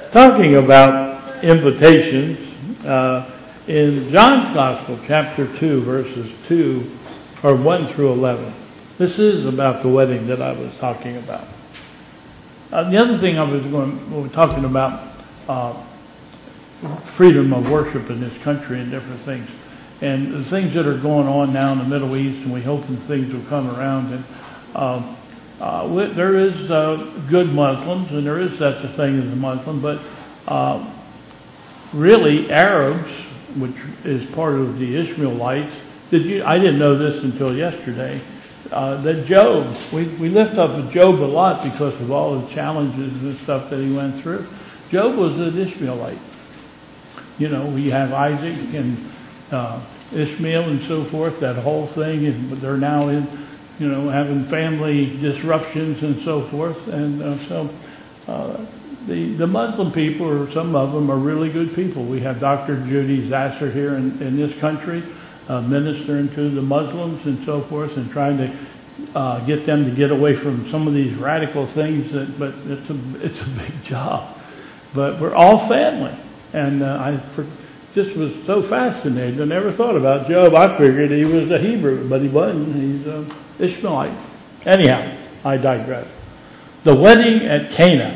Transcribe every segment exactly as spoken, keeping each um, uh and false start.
talking about invitations, uh, in John's Gospel, chapter two, verses two, or one through eleven. This is about the wedding that I was talking about. Uh, the other thing I was going, we were talking about uh, freedom of worship in this country and different things, and the things that are going on now in the Middle East, and we hope that things will come around. And uh, uh, there is uh, good Muslims, and there is such a thing as a Muslim, but uh, really Arabs, which is part of the Ishmaelites. Did you? I didn't know this until yesterday. Uh, that Job, we, we lift up Job a lot because of all the challenges and stuff that he went through. Job was an Ishmaelite. You know, we have Isaac and uh, Ishmael and so forth, that whole thing, and they're now in, you know, having family disruptions and so forth. And uh, so uh, the the Muslim people, or some of them, are really good people. We have Doctor Judy Zasser here in, in this country, Uh, ministering to the Muslims and so forth, and trying to uh, get them to get away from some of these radical things. That, but it's a it's a big job. But we're all family, and uh, I for, just was so fascinated. I never thought about Job. I figured he was a Hebrew, but he wasn't. He's an Ishmaelite. Anyhow, I digress. The wedding at Cana.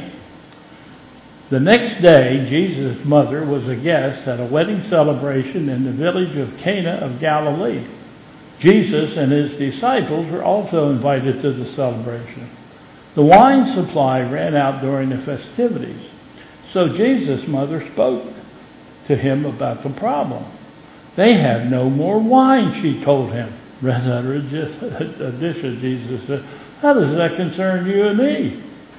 The next day, Jesus' mother was a guest at a wedding celebration in the village of Cana of Galilee. Jesus and his disciples were also invited to the celebration. The wine supply ran out during the festivities, so Jesus' mother spoke to him about the problem. They have no more wine, she told him. Rather, a dish of Jesus said, how does that concern you and me?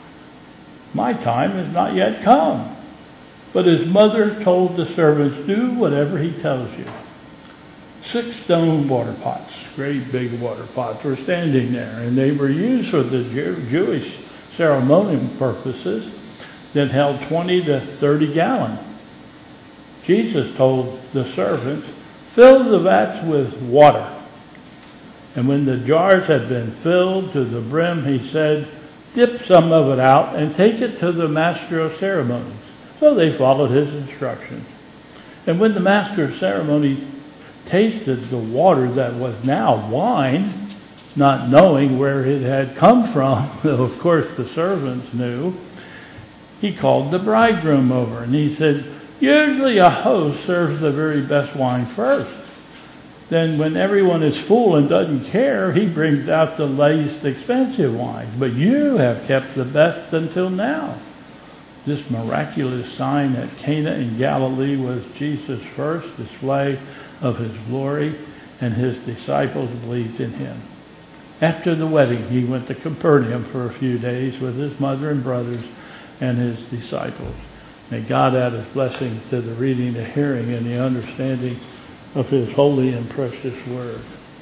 My time has not yet come. But his mother told the servants, do whatever he tells you. Six stone water pots, great big water pots, were standing there, and they were used for the Jew- Jewish ceremonial purposes that held twenty to thirty gallons. Jesus told the servants, fill the vats with water. And when the jars had been filled to the brim, he said, dip some of it out and take it to the master of ceremonies. So they followed his instructions. And when the master of ceremonies tasted the water that was now wine, not knowing where it had come from, though of course the servants knew, he called the bridegroom over and he said, usually a host serves the very best wine first. Then when everyone is full and doesn't care, he brings out the least expensive wines. But you have kept the best until now. This miraculous sign at Cana in Galilee was Jesus' first display of his glory, and his disciples believed in him. After the wedding, he went to Capernaum for a few days with his mother and brothers and his disciples. May God add his blessing to the reading, the hearing, and the understanding of his holy and precious word.